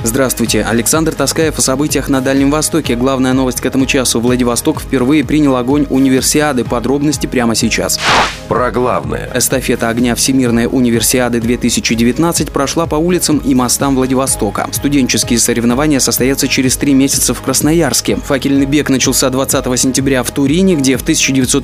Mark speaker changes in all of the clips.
Speaker 1: Здравствуйте, Александр Таскаев о событиях на Дальнем Востоке. Главная новость к этому часу. Владивосток впервые принял огонь универсиады. Подробности прямо сейчас.
Speaker 2: Про главное.
Speaker 1: Эстафета огня Всемирной универсиады 2019 прошла по улицам и мостам Владивостока. Студенческие соревнования состоятся через 3 месяца в Красноярске. Факельный бег начался 20 сентября в Турине, где в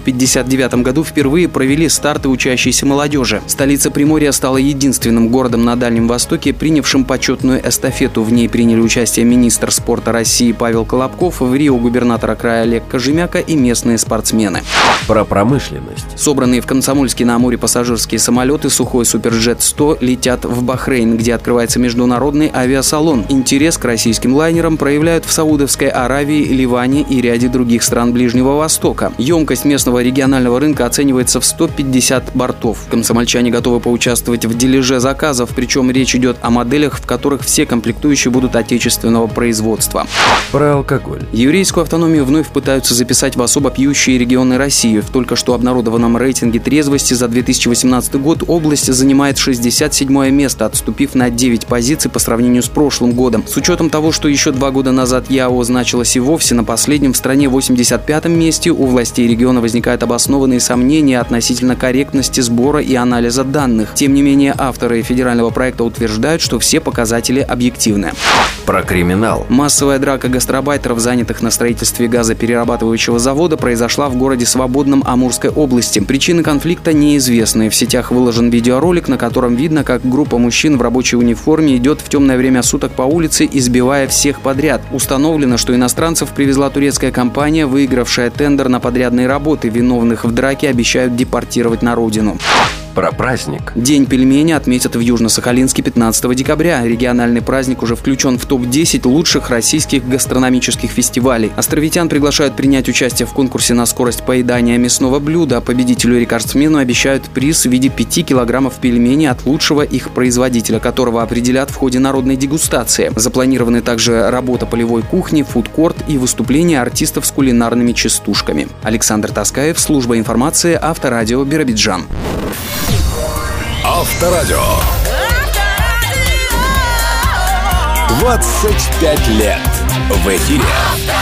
Speaker 1: 1959 году впервые провели старты учащейся молодежи. Столица Приморья стала единственным городом на Дальнем Востоке, принявшим почетную эстафету. В ней приняли участие министр спорта России Павел Колобков, в Рио губернатор края Олег Кожемяка и местные спортсмены.
Speaker 2: Про промышленность.
Speaker 1: Собранные в Комсомольске на Амуре пассажирские самолеты Сухой Суперджет-100 летят в Бахрейн, где открывается международный авиасалон. Интерес к российским лайнерам проявляют в Саудовской Аравии, Ливане и ряде других стран Ближнего Востока. Емкость местного регионального рынка оценивается в 150 бортов. Комсомольчане готовы поучаствовать в дележе заказов, причем речь идет о моделях, в которых все комплектующие будут отечественного производства.
Speaker 2: Про алкоголь.
Speaker 1: Еврейскую автономию вновь пытаются записать в особо пьющие регионы России. В только что обнародованном рейтинге трезвости за 2018 год область занимает 67-е место, отступив на 9 позиций по сравнению с прошлым годом. С учетом того, что еще 2 года назад ЯО значилось и вовсе на последнем, в стране 85-м месте, у властей региона возникают обоснованные сомнения относительно корректности сбора и анализа данных. Тем не менее, авторы федерального проекта утверждают, что все показатели объективны.
Speaker 2: Про криминал.
Speaker 1: Массовая драка гастарбайтеров, занятых на строительстве газоперерабатывающего завода, произошла в городе Свободном Амурской области. Причины конфликта неизвестны. В сетях выложен видеоролик, на котором видно, как группа мужчин в рабочей униформе идет в темное время суток по улице, избивая всех подряд. Установлено, что иностранцев привезла турецкая компания, выигравшая тендер на подрядные работы. Виновных в драке обещают депортировать на родину.
Speaker 2: Про праздник.
Speaker 1: День пельмени отметят в Южно-Сахалинске 15 декабря. Региональный праздник уже включен в топ-10 лучших российских гастрономических фестивалей. Островитян приглашают принять участие в конкурсе на скорость поедания мясного блюда. Победителю-рекордсмену обещают приз в виде 5 килограммов пельменей от лучшего их производителя, которого определят в ходе народной дегустации. Запланированы также работа полевой кухни, фудкорт и выступления артистов с кулинарными частушками. Александр Таскаев, служба информации, Авторадио, Биробиджан.
Speaker 3: Авторадио. 25 лет в эфире.